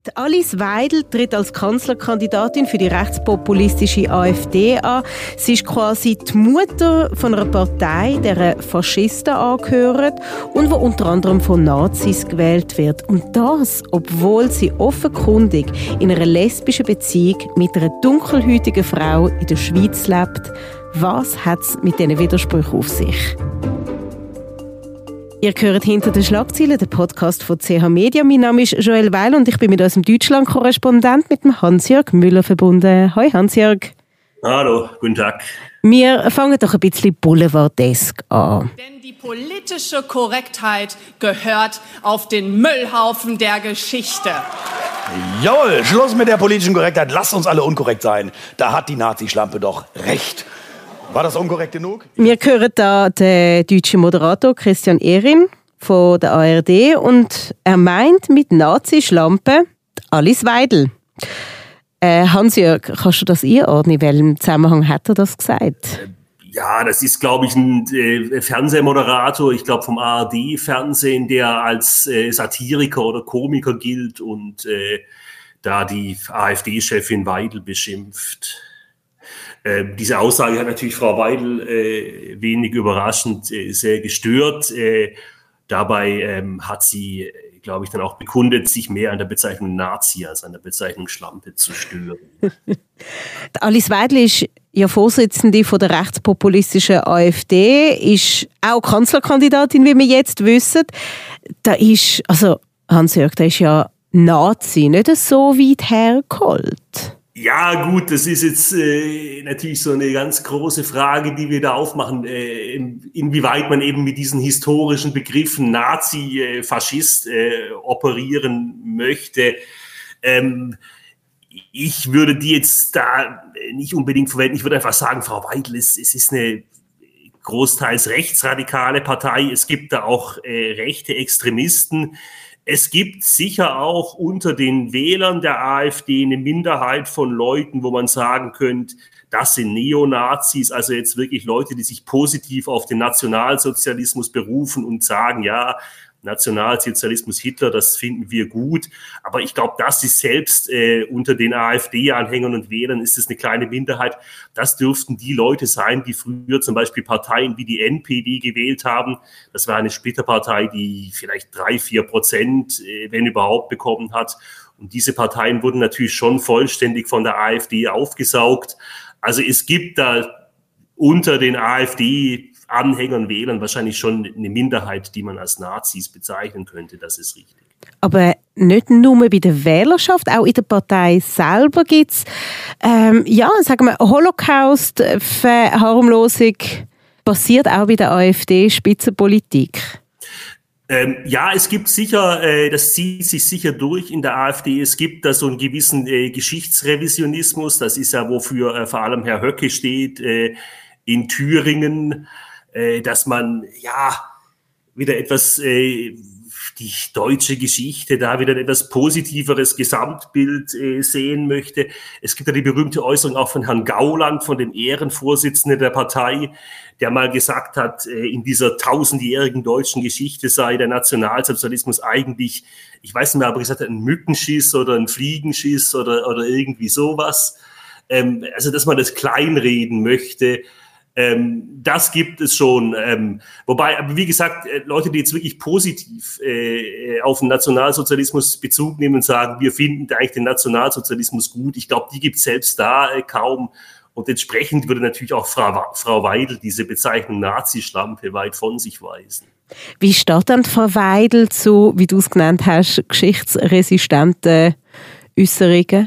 Die Alice Weidel tritt als Kanzlerkandidatin für die rechtspopulistische AfD an. Sie ist quasi die Mutter von einer Partei, der Faschisten angehören und wo unter anderem von Nazis gewählt wird. Und das, obwohl sie offenkundig in einer lesbischen Beziehung mit einer dunkelhäutigen Frau in der Schweiz lebt. Was hat es mit diesen Widersprüchen auf sich? Ihr hört «Hinter den Schlagzeilen», den Podcast von CH Media. Mein Name ist Joelle Weil und ich bin mit unserem Deutschland-Korrespondent mit dem Hans-Jörg Müller verbunden. Hoi Hans-Jörg. Hallo, guten Tag. Wir fangen doch ein bisschen boulevardesk an. Denn die politische Korrektheit gehört auf den Müllhaufen der Geschichte. Jawohl, Schluss mit der politischen Korrektheit. Lasst uns alle unkorrekt sein. Da hat die Nazi-Schlampe doch recht. War das unkorrekt genug? Wir hören da den deutschen Moderator Christian Ehrin von der ARD und er meint mit Nazi-Schlampe Alice Weidel. Hans-Jörg, kannst du das einordnen? In welchem Zusammenhang hat er das gesagt? Ja, das ist, glaube ich, ein Fernsehmoderator, ich glaube vom ARD-Fernsehen, der als Satiriker oder Komiker gilt und da die AfD-Chefin Weidel beschimpft. Diese Aussage hat natürlich Frau Weidel wenig überraschend sehr gestört. Dabei hat sie, glaube ich, dann auch bekundet, sich mehr an der Bezeichnung Nazi als an der Bezeichnung Schlampe zu stören. Alice Weidel ist ja Vorsitzende von der rechtspopulistischen AfD, ist auch Kanzlerkandidatin, wie wir jetzt wissen. Da ist, also Hans-Jörg, da ist ja Nazi nicht so weit hergeholt. Ja gut, das ist jetzt natürlich so eine ganz große Frage, die wir da aufmachen, inwieweit man eben mit diesen historischen Begriffen Nazi, Faschist operieren möchte. Ich würde die jetzt da nicht unbedingt verwenden. Ich würde einfach sagen, Frau Weidel, es ist eine großteils rechtsradikale Partei. Es gibt da auch rechte Extremisten. Es gibt sicher auch unter den Wählern der AfD eine Minderheit von Leuten, wo man sagen könnte, das sind Neonazis, also jetzt wirklich Leute, die sich positiv auf den Nationalsozialismus berufen und sagen, ja, Nationalsozialismus Hitler, das finden wir gut. Aber ich glaube, das ist selbst unter den AfD-Anhängern und Wählern ist es eine kleine Minderheit. Das dürften die Leute sein, die früher zum Beispiel Parteien wie die NPD gewählt haben. Das war eine Splitterpartei, die vielleicht 3-4%, wenn überhaupt, bekommen hat. Und diese Parteien wurden natürlich schon vollständig von der AfD aufgesaugt. Also es gibt da unter den AfD-Anhängern, Wählern wahrscheinlich schon eine Minderheit, die man als Nazis bezeichnen könnte. Das ist richtig. Aber nicht nur bei der Wählerschaft, auch in der Partei selber gibt es, sagen wir, Holocaust, Verharmlosung passiert auch bei der AfD-Spitzenpolitik. Ja, es gibt sicher, das zieht sich sicher durch in der AfD. Es gibt da so einen gewissen Geschichtsrevisionismus. Das ist ja, wofür vor allem Herr Höcke steht, in Thüringen, dass man ja wieder etwas die deutsche Geschichte da wieder ein etwas positiveres Gesamtbild sehen möchte. Es gibt ja die berühmte Äußerung auch von Herrn Gauland, von dem Ehrenvorsitzenden der Partei, der mal gesagt hat, in dieser 1000-jährigen deutschen Geschichte sei der Nationalsozialismus eigentlich, ich weiß nicht mehr, aber gesagt hat, ein Mückenschiss oder ein Fliegenschiss oder irgendwie sowas. Also, dass man das kleinreden möchte. Das gibt es schon. Wobei, aber wie gesagt, Leute, die jetzt wirklich positiv auf den Nationalsozialismus Bezug nehmen und sagen, wir finden eigentlich den Nationalsozialismus gut, ich glaube, die gibt es selbst da kaum. Und entsprechend würde natürlich auch Frau Weidel diese Bezeichnung Nazi-Schlampe weit von sich weisen. Wie steht dann Frau Weidel zu, wie du es genannt hast, geschichtsresistenten Äußerungen?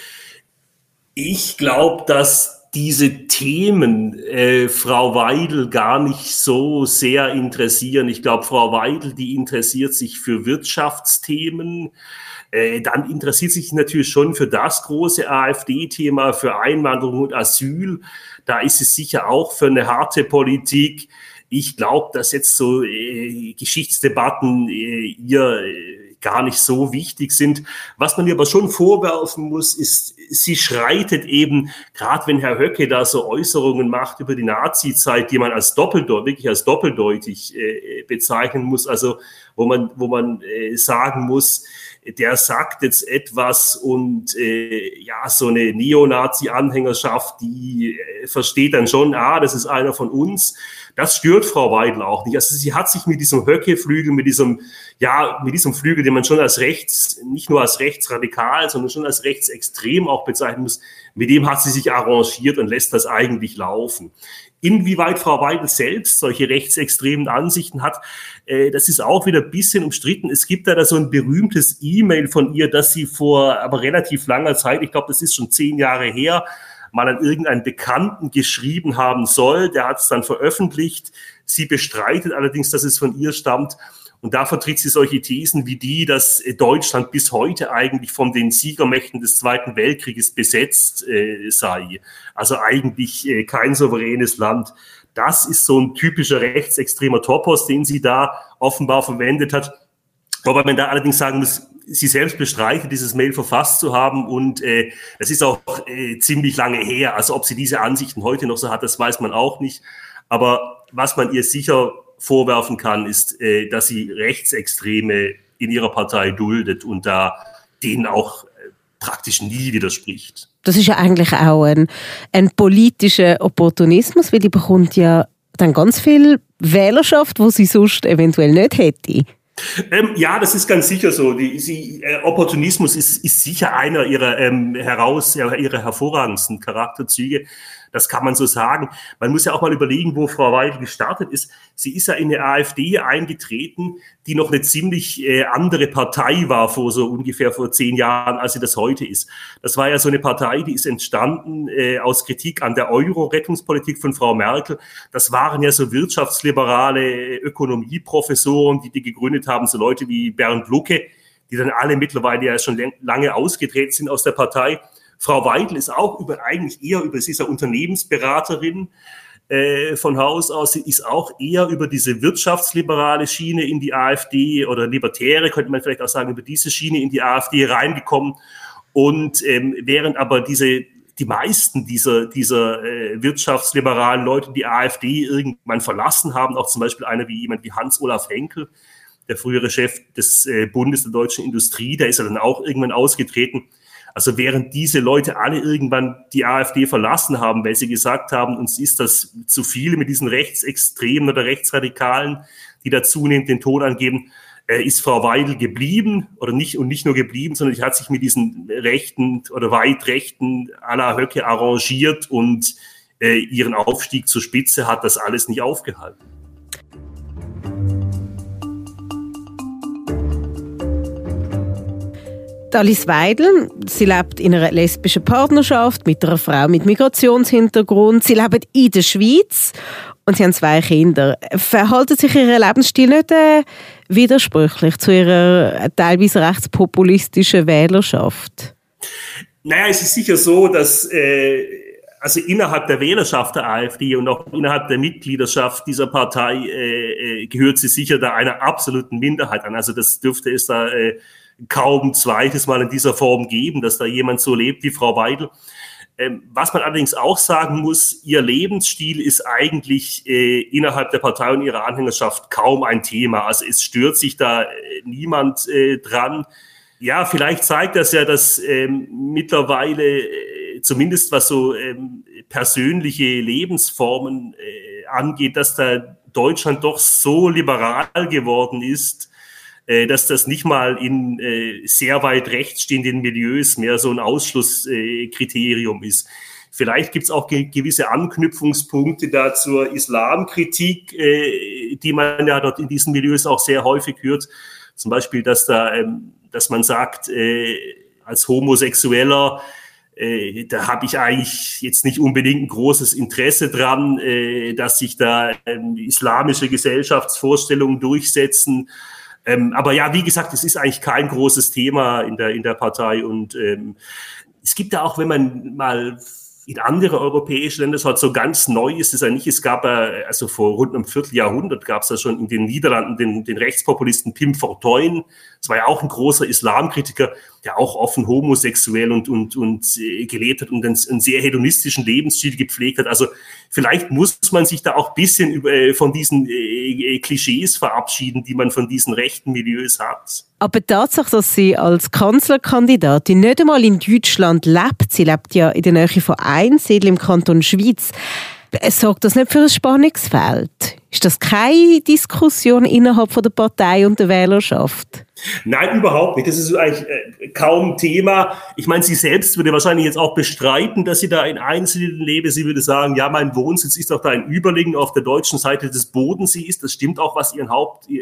Ich glaube, dass diese Themen Frau Weidel gar nicht so sehr interessieren. Ich glaube, Frau Weidel, die interessiert sich für Wirtschaftsthemen. Dann interessiert sich natürlich schon für das große AfD-Thema, für Einwanderung und Asyl. Da ist es sicher auch für eine harte Politik. Ich glaube, dass jetzt so Geschichtsdebatten ihr gar nicht so wichtig sind. Was man ihr aber schon vorwerfen muss, ist, sie schreitet eben, gerade wenn Herr Höcke da so Äußerungen macht über die Nazi-Zeit, die man wirklich als doppeldeutig bezeichnen muss, also wo man sagen muss, der sagt jetzt etwas und so eine Neonazi-Anhängerschaft, die versteht dann schon, das ist einer von uns. Das stört Frau Weidel auch nicht. Also sie hat sich mit diesem Höcke-Flügel, mit diesem Flügel, den man schon als nicht nur als rechtsradikal, sondern schon als rechtsextrem auch bezeichnen muss, mit dem hat sie sich arrangiert und lässt das eigentlich laufen. Inwieweit Frau Weidel selbst solche rechtsextremen Ansichten hat, das ist auch wieder ein bisschen umstritten. Es gibt da so ein berühmtes E-Mail von ihr, das sie vor aber relativ langer Zeit, ich glaube, das ist schon 10 Jahre her, mal an irgendeinen Bekannten geschrieben haben soll. Der hat es dann veröffentlicht. Sie bestreitet allerdings, dass es von ihr stammt. Und da vertritt sie solche Thesen wie die, dass Deutschland bis heute eigentlich von den Siegermächten des Zweiten Weltkrieges besetzt sei. Also eigentlich kein souveränes Land. Das ist so ein typischer rechtsextremer Topos, den sie da offenbar verwendet hat. Wobei man da allerdings sagen muss, sie selbst bestreitet, dieses Mail verfasst zu haben und das ist auch ziemlich lange her. Also ob sie diese Ansichten heute noch so hat, das weiß man auch nicht. Aber was man ihr sicher vorwerfen kann, ist, dass sie Rechtsextreme in ihrer Partei duldet und da denen auch praktisch nie widerspricht. Das ist ja eigentlich auch ein politischer Opportunismus, weil die bekommt ja dann ganz viel Wählerschaft, wo sie sonst eventuell nicht hätte. Ja, das ist ganz sicher so. Opportunismus ist sicher einer ihrer hervorragendsten Charakterzüge. Das kann man so sagen. Man muss ja auch mal überlegen, wo Frau Weidel gestartet ist. Sie ist ja in eine AfD eingetreten, die noch eine ziemlich andere Partei war vor 10 Jahren, als sie das heute ist. Das war ja so eine Partei, die ist entstanden aus Kritik an der Euro-Rettungspolitik von Frau Merkel. Das waren ja so wirtschaftsliberale Ökonomieprofessoren, die gegründet haben, so Leute wie Bernd Lucke, die dann alle mittlerweile ja schon lange ausgetreten sind aus der Partei. Frau Weidel ist auch sie ist ja Unternehmensberaterin von Haus aus, sie ist auch eher über diese wirtschaftsliberale Schiene in die AfD oder libertäre, könnte man vielleicht auch sagen, über diese Schiene in die AfD reingekommen. Und während aber die meisten dieser wirtschaftsliberalen Leute die AfD irgendwann verlassen haben, auch zum Beispiel jemand wie Hans-Olaf Henkel, der frühere Chef des Bundes der deutschen Industrie, der ist ja dann auch irgendwann ausgetreten. Also während diese Leute alle irgendwann die AfD verlassen haben, weil sie gesagt haben, uns ist das zu viel mit diesen Rechtsextremen oder Rechtsradikalen, die da zunehmend den Ton angeben, ist Frau Weidel geblieben und nicht nur geblieben, sondern sie hat sich mit diesen Rechten oder weit Rechten à la Höcke arrangiert und ihren Aufstieg zur Spitze hat das alles nicht aufgehalten. Alice Weidel, sie lebt in einer lesbischen Partnerschaft mit einer Frau mit Migrationshintergrund. Sie lebt in der Schweiz und sie haben 2 Kinder. Verhaltet sich ihr Lebensstil nicht widersprüchlich zu ihrer teilweise rechtspopulistischen Wählerschaft? Naja, es ist sicher so, dass also innerhalb der Wählerschaft der AfD und auch innerhalb der Mitgliedschaft dieser Partei gehört sie sicher da einer absoluten Minderheit an. Also das dürfte es da kaum zweites Mal in dieser Form geben, dass da jemand so lebt wie Frau Weidel. Was man allerdings auch sagen muss, ihr Lebensstil ist eigentlich innerhalb der Partei und ihrer Anhängerschaft kaum ein Thema. Also es stört sich da niemand dran. Ja, vielleicht zeigt das ja, dass mittlerweile, zumindest was so persönliche Lebensformen angeht, dass da Deutschland doch so liberal geworden ist, dass das nicht mal in sehr weit rechts stehenden Milieus mehr so ein Ausschlusskriterium ist. Vielleicht gibt es auch gewisse Anknüpfungspunkte da zur Islamkritik, die man ja dort in diesen Milieus auch sehr häufig hört. Zum Beispiel, dass man sagt, als Homosexueller, da habe ich eigentlich jetzt nicht unbedingt ein großes Interesse dran, dass sich da islamische Gesellschaftsvorstellungen durchsetzen. Aber ja, wie gesagt, es ist eigentlich kein großes Thema in der Partei und es gibt ja auch, wenn man mal in andere europäische Länder schaut, so ganz neu ist es ja nicht. Es gab also vor rund einem Vierteljahrhundert gab es ja schon in den Niederlanden den Rechtspopulisten Pim Fortuyn, Das war ja auch ein großer Islamkritiker, der auch offen homosexuell und gelebt hat und einen sehr hedonistischen Lebensstil gepflegt hat. Also vielleicht muss man sich da auch ein bisschen von diesen Klischees verabschieden, die man von diesen rechten Milieus hat. Aber die Tatsache, dass sie als Kanzlerkandidatin nicht einmal in Deutschland lebt, sie lebt ja in der Nähe von Einsiedl im Kanton Schwyz, sorgt das nicht für ein Spannungsfeld? Ist das keine Diskussion innerhalb von der Partei und der Wählerschaft? Nein, überhaupt nicht. Das ist eigentlich kaum Thema. Ich meine, sie selbst würde wahrscheinlich jetzt auch bestreiten, dass sie da in Einsiedl lebe. Sie würde sagen, ja, mein Wohnsitz ist doch da in Überlingen auf der deutschen Seite des Bodensees. Das stimmt auch, was ihren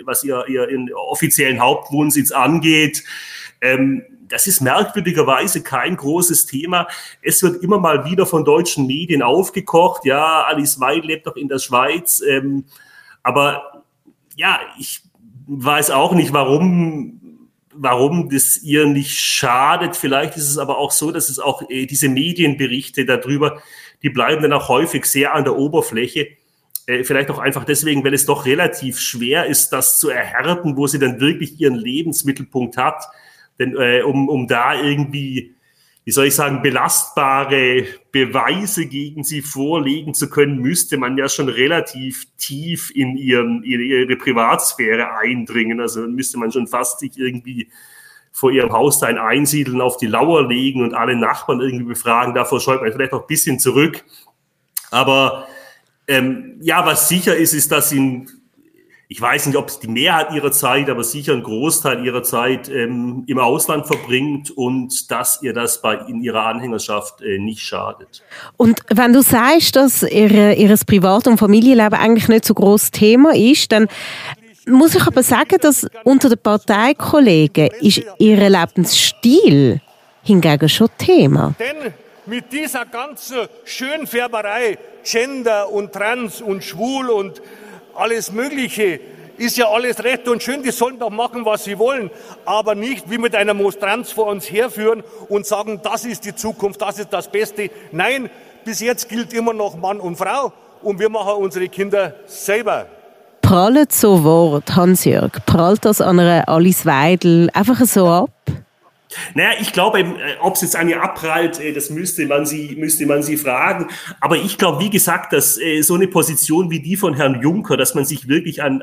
offiziellen Hauptwohnsitz angeht. Das ist merkwürdigerweise kein großes Thema. Es wird immer mal wieder von deutschen Medien aufgekocht. Ja, Alice Weidel lebt doch in der Schweiz. Aber ja, ich weiß auch nicht, warum das ihr nicht schadet. Vielleicht ist es aber auch so, dass es auch diese Medienberichte darüber, die bleiben dann auch häufig sehr an der Oberfläche. Vielleicht auch einfach deswegen, weil es doch relativ schwer ist, das zu erhärten, wo sie dann wirklich ihren Lebensmittelpunkt hat. Denn um da irgendwie, wie soll ich sagen, belastbare Beweise gegen sie vorlegen zu können, müsste man ja schon relativ tief in ihre Privatsphäre eindringen. Also müsste man schon fast sich irgendwie vor ihrem Haus da in Einsiedeln auf die Lauer legen und alle Nachbarn irgendwie befragen. Davor scheut man vielleicht noch ein bisschen zurück. Aber ja, was sicher ist, dass ich weiß nicht, ob es die Mehrheit ihrer Zeit, aber sicher ein Großteil ihrer Zeit im Ausland verbringt und dass ihr das in ihrer Anhängerschaft nicht schadet. Und wenn du sagst, dass ihr Privat- und Familienleben eigentlich nicht so großes Thema ist, dann muss ich aber sagen, dass unter den Parteikollegen ist ihr Lebensstil hingegen schon Thema. Denn mit dieser ganzen Schönfärberei, Gender und Trans und Schwul und alles Mögliche, ist ja alles recht und schön, die sollen doch machen, was sie wollen, aber nicht wie mit einer Monstranz vor uns herführen und sagen, das ist die Zukunft, das ist das Beste. Nein, bis jetzt gilt immer noch Mann und Frau und wir machen unsere Kinder selber. Prallt so Wort, Hans-Jörg, prallt das an einer Alice Weidel einfach so ab? Naja, ich glaube, ob es jetzt an ihr abprallt, das müsste man sie fragen. Aber ich glaube, wie gesagt, dass so eine Position wie die von Herrn Juncker, dass man sich wirklich an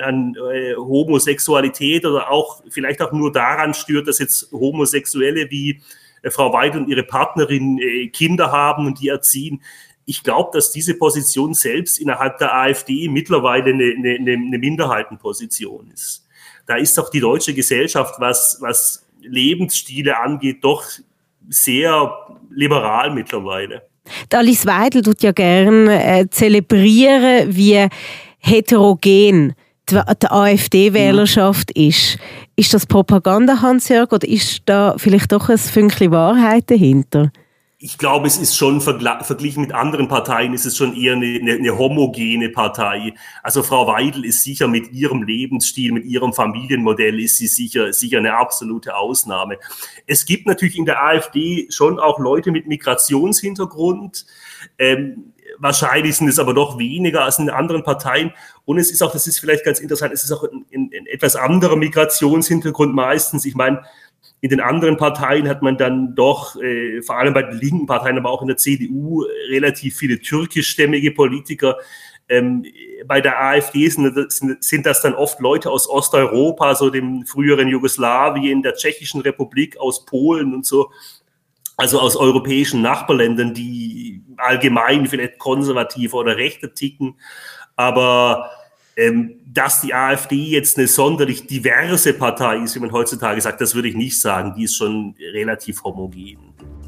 Homosexualität oder auch vielleicht auch nur daran stört, dass jetzt Homosexuelle wie Frau Weidel und ihre Partnerin Kinder haben und die erziehen. Ich glaube, dass diese Position selbst innerhalb der AfD mittlerweile eine Minderheitenposition ist. Da ist doch die deutsche Gesellschaft, was Lebensstile angeht, doch sehr liberal mittlerweile. Die Alice Weidel tut ja gerne zelebrieren, wie heterogen die AfD-Wählerschaft ist. Ist das Propaganda, Hans-Jörg, oder ist da vielleicht doch ein Fünkchen Wahrheit dahinter? Ich glaube, es ist schon verglichen mit anderen Parteien, ist es schon eher eine homogene Partei. Also Frau Weidel ist sicher mit ihrem Lebensstil, mit ihrem Familienmodell ist sie sicher eine absolute Ausnahme. Es gibt natürlich in der AfD schon auch Leute mit Migrationshintergrund. Wahrscheinlich sind es aber doch weniger als in anderen Parteien. Und es ist auch, das ist vielleicht ganz interessant, es ist auch ein etwas anderer Migrationshintergrund meistens. Ich meine, in den anderen Parteien hat man dann doch, vor allem bei den linken Parteien, aber auch in der CDU, relativ viele türkischstämmige Politiker. Bei der AfD sind das dann oft Leute aus Osteuropa, so dem früheren Jugoslawien, der Tschechischen Republik, aus Polen und so. Also aus europäischen Nachbarländern, die allgemein vielleicht konservativer oder rechter ticken. Aber dass die AfD jetzt eine sonderlich diverse Partei ist, wie man heutzutage sagt, das würde ich nicht sagen. Die ist schon relativ homogen.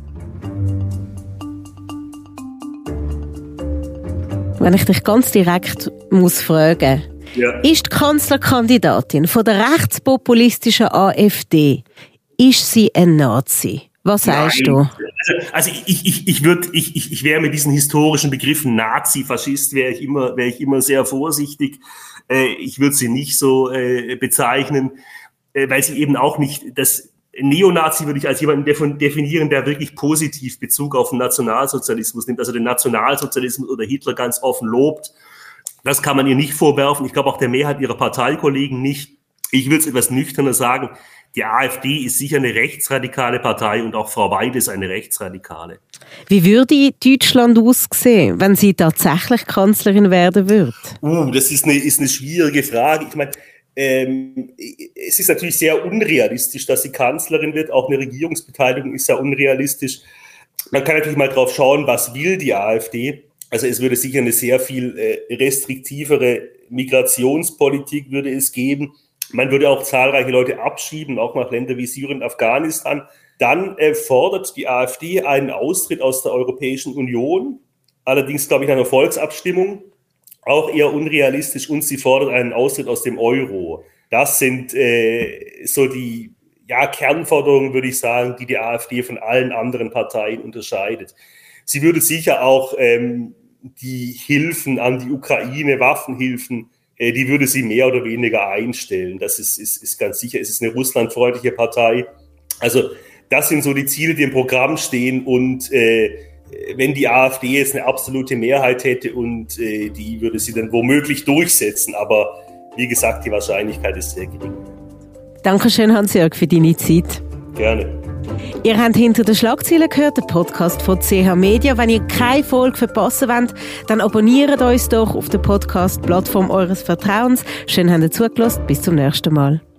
Wenn ich dich ganz direkt muss fragen, ist die Kanzlerkandidatin von der rechtspopulistischen AfD, ist sie ein Nazi? Was sagst du? Also ich wäre mit diesen historischen Begriffen Nazi, Faschist, wäre ich immer sehr vorsichtig. Ich würde sie nicht so bezeichnen, weil sie eben auch nicht, das Neonazi würde ich als jemanden definieren, der wirklich positiv Bezug auf den Nationalsozialismus nimmt, also den Nationalsozialismus oder Hitler ganz offen lobt. Das kann man ihr nicht vorwerfen. Ich glaube auch der Mehrheit ihrer Parteikollegen nicht. Ich will es etwas nüchterner sagen, die AfD ist sicher eine rechtsradikale Partei und auch Frau Weidel ist eine Rechtsradikale. Wie würde Deutschland aussehen, wenn sie tatsächlich Kanzlerin werden würde? Das ist eine schwierige Frage. Ich meine, es ist natürlich sehr unrealistisch, dass sie Kanzlerin wird. Auch eine Regierungsbeteiligung ist sehr unrealistisch. Man kann natürlich mal drauf schauen, was will die AfD. Also es würde sicher eine sehr viel restriktivere Migrationspolitik würde es geben. Man würde auch zahlreiche Leute abschieben, auch nach Ländern wie Syrien und Afghanistan. Dann fordert die AfD einen Austritt aus der Europäischen Union. Allerdings, glaube ich, nach einer Volksabstimmung. Auch eher unrealistisch. Und sie fordert einen Austritt aus dem Euro. Das sind so die Kernforderungen, würde ich sagen, die AfD von allen anderen Parteien unterscheidet. Sie würde sicher auch die Hilfen an die Ukraine, Waffenhilfen, die würde sie mehr oder weniger einstellen. Das ist ganz sicher. Es ist eine russlandfreundliche Partei. Also das sind so die Ziele, die im Programm stehen. Und wenn die AfD jetzt eine absolute Mehrheit hätte und die würde sie dann womöglich durchsetzen. Aber wie gesagt, die Wahrscheinlichkeit ist sehr gering. Dankeschön, Hans-Jörg, für deine Zeit. Gerne. Ihr habt «Hinter den Schlagzeilen» gehört, den Podcast von CH Media. Wenn ihr keine Folge verpassen wollt, dann abonniert uns doch auf der Podcast-Plattform eures Vertrauens. Schön, habt ihr zugelassen. Bis zum nächsten Mal.